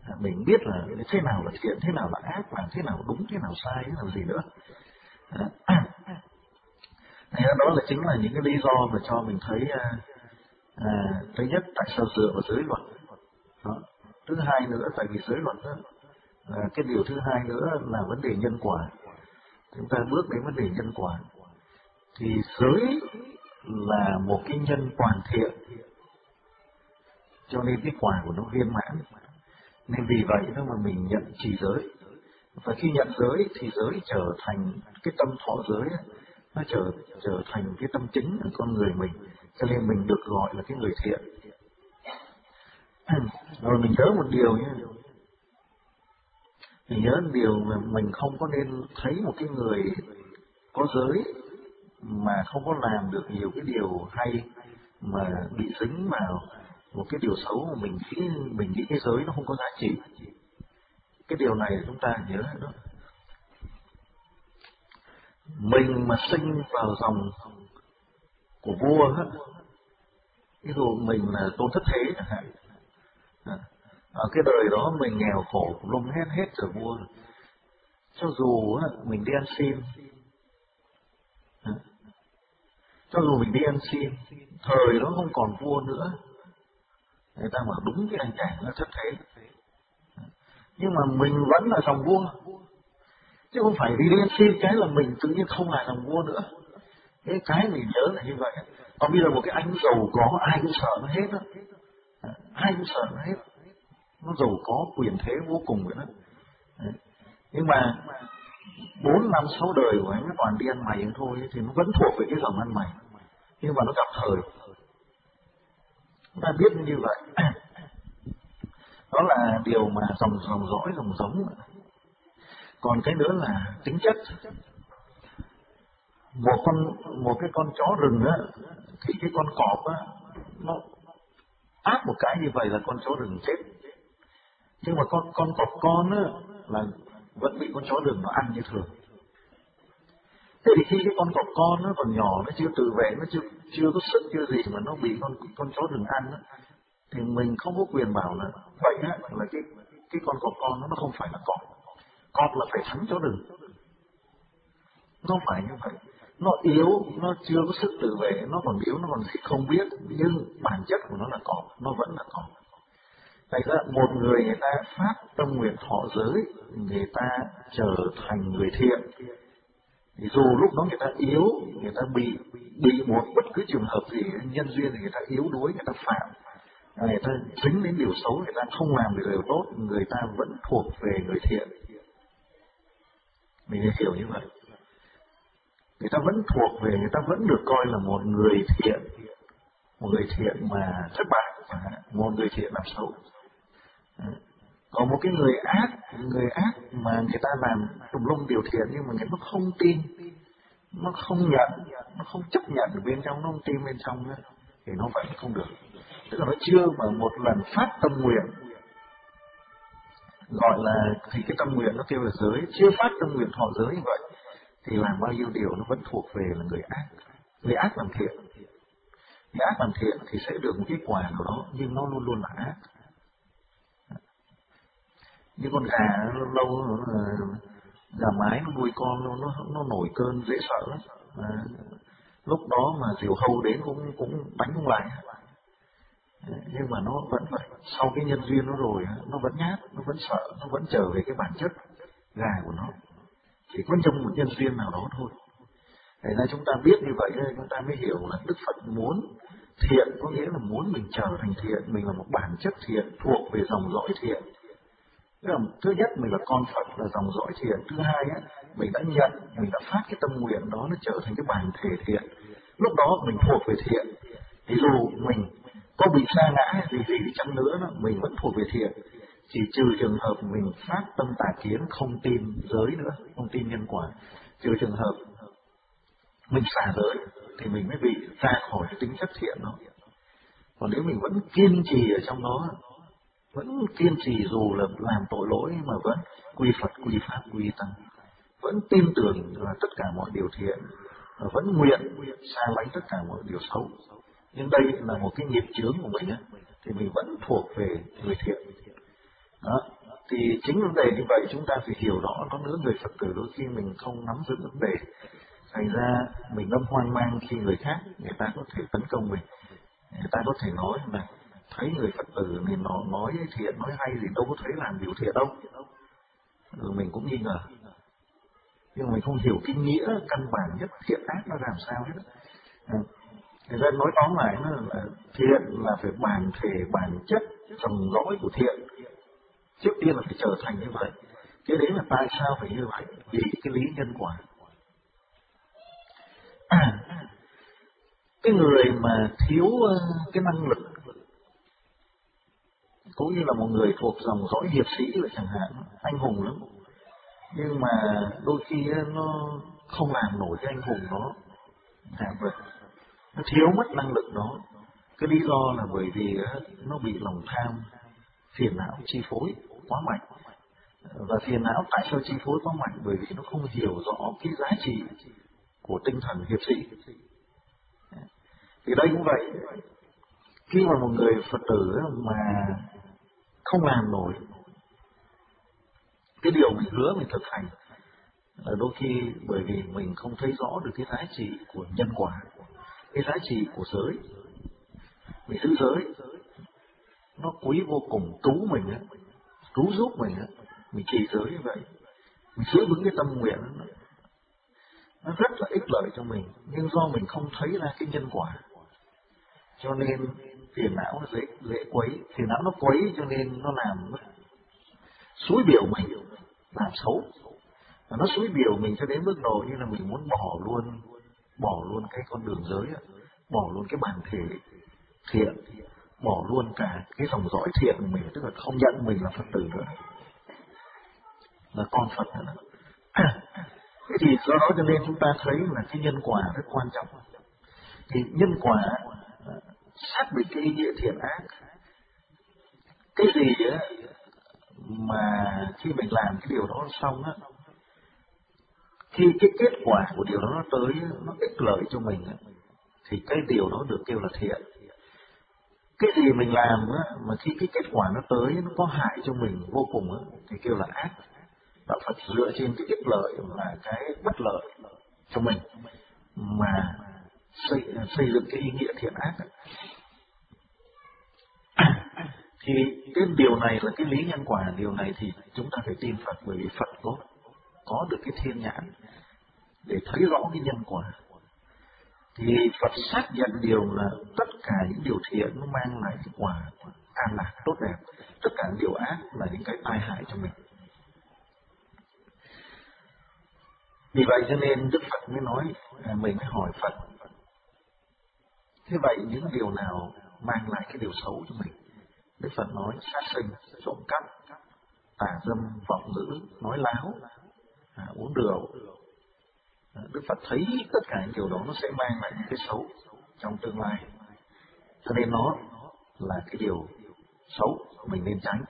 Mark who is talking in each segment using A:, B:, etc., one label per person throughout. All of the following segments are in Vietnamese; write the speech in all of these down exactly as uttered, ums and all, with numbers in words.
A: Mình biết là thế nào là thiện, thế nào là ác, làm thế nào đúng, thế nào sai, thế nào gì nữa. Thế đó là chính là những cái lý do mà cho mình thấy à, à, thứ nhất tại sao dựa vào giới luật. Đó. Thứ hai nữa tại vì giới luật đó, à, cái điều thứ hai nữa là vấn đề nhân quả. Chúng ta bước đến vấn đề nhân quả thì giới là một cái nhân toàn thiện, cho nên cái quả của nó viên mãn. Nên vì vậy đó mà mình nhận trì giới, và khi nhận giới thì giới trở thành cái tâm thọ giới, nó trở trở thành cái tâm chính của con người mình, cho nên mình được gọi là cái người thiện. Rồi mình nhớ một điều nhé, mình nhớ một điều mà mình không có nên thấy một cái người có giới mà không có làm được nhiều cái điều hay mà bị dính vào một cái điều xấu mà mình nghĩ mình nghĩ cái giới nó không có giá trị. Cái điều này chúng ta nhớ đó. Mình mà sinh vào dòng của vua á, ví dụ mình là Tôn Thất Thế chẳng hạn, ở cái đời đó mình nghèo khổ lum hết hết trở vua, cho dù á, mình đi ăn xin, cho dù mình đi ăn xin, thời đó không còn vua nữa, người ta bảo đúng cái anh chàng nó thất thế, nhưng mà mình vẫn là dòng vua, chứ không phải đi đi ăn xin cái là mình tự nhiên không là dòng vua nữa. Cái cái mình nhớ là như vậy. Còn bây giờ một cái anh giàu có ai cũng sợ nó hết đó, ai cũng sợ nó hết, nó giàu có quyền thế vô cùng vậy đó. Nhưng mà bốn năm sáu đời của anh nó toàn đi ăn mày thôi, thì nó vẫn thuộc về cái dòng ăn mày, nhưng mà nó gặp thời. Chúng ta biết như vậy. Đó là điều mà dòng dòng dõi dòng giống. Còn cái nữa là tính chất. Một con một cái con chó rừng á, thì cái con cọp á, nó áp một cái như vậy là con chó rừng chết. Nhưng mà con con cọp con á là vẫn bị con chó rừng nó ăn như thường. Thế thì khi cái con cọp con nó còn nhỏ, nó chưa tự vệ, nó chưa chưa có sức chưa gì mà nó bị con con chó rừng ăn á, thì mình không có quyền bảo là vậy á, là cái cái con cọp con nó nó không phải là cọp. Cọp là phải thắng chó rừng. Nó không phải như vậy. Nó yếu, nó chưa có sức tự vệ, nó còn yếu, nó còn gì không biết, nhưng bản chất của nó là cọp, nó vẫn là cọp. Tại ra một người người ta phát tâm nguyện thọ giới, người ta trở thành người thiện. Thì dù lúc đó người ta yếu, người ta bị bị một bất cứ trường hợp gì nhân duyên thì người ta yếu đuối, người ta phạm, người ta dính đến điều xấu, người ta không làm được điều tốt, người ta vẫn thuộc về người thiện. Mình nên hiểu như vậy. Người ta vẫn thuộc về, người ta vẫn được coi là một người thiện, một người thiện mà thất bại, một người thiện làm xấu. Còn một cái người ác, người ác mà người ta làm tùm lum điều thiện nhưng mà người ta không tin, nó không nhận, nó không chấp nhận ở bên trong, nó không tin bên trong nữa, thì nó vẫn không được. Tức là nó chưa mà một lần phát tâm nguyện, gọi là thì cái tâm nguyện nó kêu là giới, chưa phát tâm nguyện thọ giới như vậy, thì làm bao nhiêu điều nó vẫn thuộc về là người ác. Người ác làm thiện, người ác làm thiện thì sẽ được một cái quả nào đó, nhưng nó luôn luôn là ác. Như con gà lâu lâu nó là gà mái nó nuôi con nó nó, nó nổi cơn dễ sợ lắm. À, lúc đó mà diều hâu đến cũng cũng đánh không lại. Nhưng mà nó vẫn vậy, sau cái nhân duyên nó rồi nó vẫn nhát, nó vẫn sợ, nó vẫn trở về cái bản chất gà của nó, chỉ có trong một nhân duyên nào đó thôi. Thế nên chúng ta biết như vậy chúng ta mới hiểu là Đức Phật muốn thiện có nghĩa là muốn mình trở thành thiện, mình là một bản chất thiện, thuộc về dòng dõi thiện. Tức là, thứ nhất mình là con Phật, là dòng dõi thiện. Thứ hai á, mình đã nhận, mình đã phát cái tâm nguyện đó, nó trở thành cái bản thể thiện. Lúc đó mình thuộc về thiện. Thì dù mình có bị sa ngã gì gì đi chăng nữa, mình vẫn thuộc về thiện. Chỉ trừ trường hợp mình phát tâm tà kiến, không tin giới nữa, không tin nhân quả. Trừ trường hợp mình xả giới thì mình mới bị ra khỏi cái tính chất thiện đó. Còn nếu mình vẫn kiên trì ở trong đó, vẫn kiên trì dù là làm tội lỗi mà vẫn quy Phật, quy Pháp, quy Tăng, vẫn tin tưởng là tất cả mọi điều thiện, và vẫn nguyện xa lánh tất cả mọi điều xấu, nhưng đây là một cái nghiệp chướng của mình á, thì mình vẫn thuộc về người thiện. Đó, Thì chính vấn đề như vậy chúng ta phải hiểu rõ, có nữa người Phật tử đôi khi mình không nắm giữ vấn đề, thành ra mình lâm hoang mang khi người khác người ta có thể tấn công mình, người ta có thể nói là thấy người Phật tử thì nó nói thiện nói hay gì đâu có thấy làm điều thiện đâu, rồi mình cũng nghi ngờ, nhưng mà mình không hiểu cái nghĩa căn bản nhất thiện ác nó làm sao hết. Người ta nói tóm lại nó là thiện là phải bản thể bản chất dòng dõi của thiện, trước tiên là phải trở thành như vậy. Cái đấy là tại sao phải như vậy? Vì cái lý nhân quả. À, cái người mà thiếu cái năng lực, cũng như là một người thuộc dòng dõi hiệp sĩ lại chẳng hạn, anh hùng lắm, nhưng mà đôi khi nó không làm nổi cái anh hùng đó, làm vậy nó thiếu mất năng lực đó. Cái lý do là bởi vì nó bị lòng tham phiền não chi phối quá mạnh. Và phiền não tại sao chi phối quá mạnh? Bởi vì nó không hiểu rõ cái giá trị của tinh thần hiệp sĩ. Thì đây cũng vậy, khi mà một người Phật tử mà không làm nổi cái điều mình hứa mình thực hành, là đôi khi bởi vì mình không thấy rõ được cái giá trị của nhân quả, cái giá trị của giới. Mình giữ giới nó quý vô cùng, cứu mình á, cứu giúp mình á, mình trì giới như vậy, mình giữ vững cái tâm nguyện đó, nó rất là ích lợi cho mình, nhưng do mình không thấy ra cái nhân quả, cho nên phiền não nó dễ dễ quấy, phiền não nó quấy cho nên nó làm nó xúi biểu mình làm xấu, và nó xúi biểu mình cho đến mức độ như là mình muốn bỏ luôn, bỏ luôn cái con đường giới, bỏ luôn cái bản thể thiện, bỏ luôn cả cái dòng dõi thiện của mình, tức là không nhận mình là Phật tử nữa, là con Phật nữa. Thế thì do đó cho nên chúng ta thấy là cái nhân quả rất quan trọng. Thì nhân quả xác định cái ý nghĩa thiện ác. Cái gì á mà khi mình làm cái điều đó xong á, khi cái kết quả của điều đó nó tới, nó ích lợi cho mình á, thì cái điều đó được kêu là thiện. Cái gì mình làm á, mà khi cái kết quả nó tới nó có hại cho mình vô cùng á, thì kêu là ác. Đạo Phật dựa trên cái ích lợi và cái bất lợi cho mình mà xây, xây dựng cái ý nghĩa thiện ác. Thì cái điều này là cái lý nhân quả. Điều này thì chúng ta phải tin Phật, bởi vì Phật có có được cái thiên nhãn để thấy rõ cái nhân quả. Thì Phật xác nhận điều là tất cả những điều thiện nó mang lại cái quả an lạc tốt đẹp, tất cả những điều ác là những cái tai hại cho mình. Vì vậy cho nên Đức Phật mới nói, mình mới hỏi Phật, thế vậy những điều nào mang lại cái điều xấu cho mình? Đức Phật nói sát sinh, trộm cắp, tà dâm, vọng ngữ, nói láo, à, uống rượu. Đức Phật thấy tất cả những điều đó nó sẽ mang lại những cái xấu trong tương lai, cho nên nó là cái điều xấu mình nên tránh.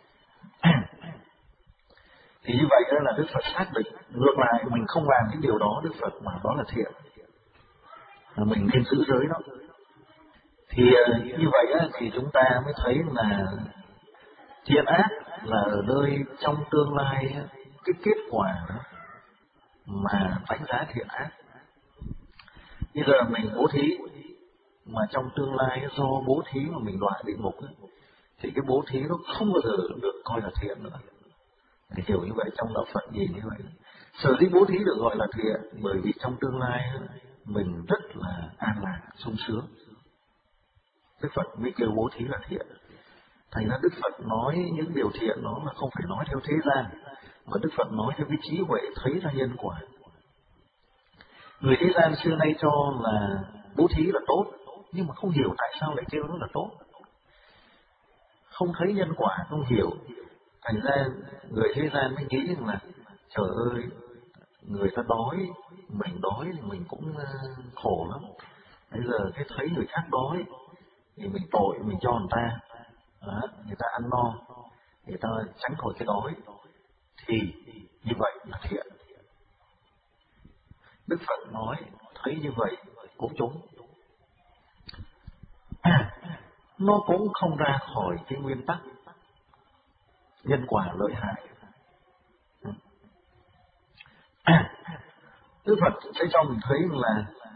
A: Thì như vậy đó là Đức Phật xác định. Ngược lại mình không làm những điều đó, Đức Phật mà đó là thiện, là mình nên giữ giới đó. Thì như vậy á, thì chúng ta mới thấy là thiện ác là ở nơi trong tương lai cái kết quả mà đánh giá thiện ác. Bây giờ mình bố thí mà trong tương lai do bố thí mà mình đọa địa ngục ấy, thì cái bố thí nó không bao giờ được coi là thiện nữa. Để hiểu như vậy, trong đạo Phật nhìn như vậy. Sở dĩ bố thí được gọi là thiện bởi vì trong tương lai mình rất là an lạc, sung sướng. Đức Phật mới kêu bố thí là thiện. Thành ra Đức Phật nói những điều thiện đó là không phải nói theo thế gian, mà Đức Phật nói theo cái trí huệ thấy ra nhân quả. Người thế gian xưa nay cho là bố thí là tốt, nhưng mà không hiểu tại sao lại kêu nó là tốt. Không thấy nhân quả, không hiểu. Thành ra người thế gian mới nghĩ rằng là trời ơi, người ta đói, mình đói thì mình cũng khổ lắm. Bây giờ cái thấy người khác đói thì mình tội, mình cho người ta, đó, người ta ăn no, người ta tránh khỏi cái đói, thì như vậy là thiện. Đức Phật nói thấy như vậy cũng trúng. À, nó cũng không ra khỏi cái nguyên tắc nhân quả lợi hại. Đức Phật sẽ cho mình thấy là